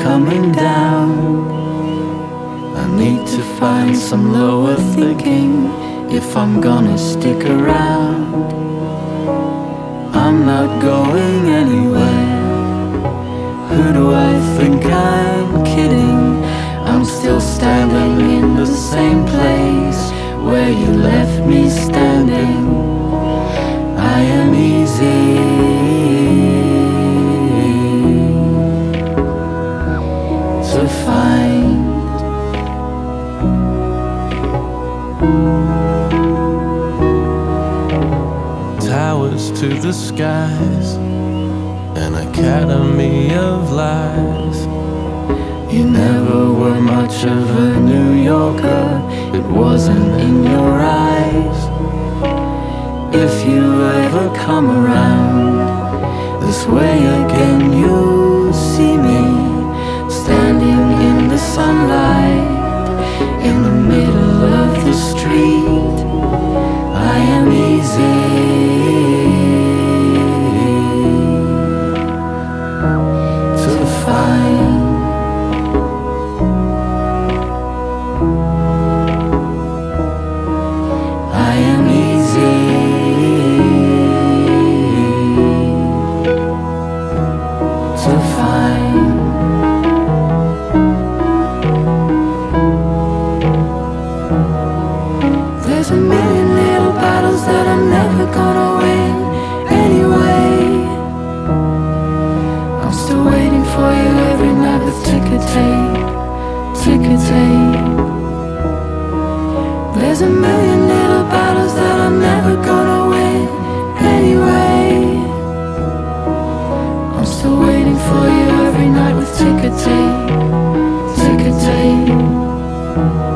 coming down. I need to find some lower thinking if I'm gonna stick around. I'm not going anywhere. Who do I think I'm kidding? I'm still standing in the same place where you left me standing. I am easy to find. Towers to the skies, an academy of lies. You never were much of a New Yorker, it wasn't in your eyes. If you ever come around this way again, you'll see me standing in the sunlight in the middle of the street. I am easy to find. I am easy to find. There's a million little battles that I'm never gonna win anyway. I'm still waiting for you every night with ticker tape, ticker tape. There's a million little battles that I'm never gonna win anyway. I'm still waiting for you every night with ticker tape, ticker tape.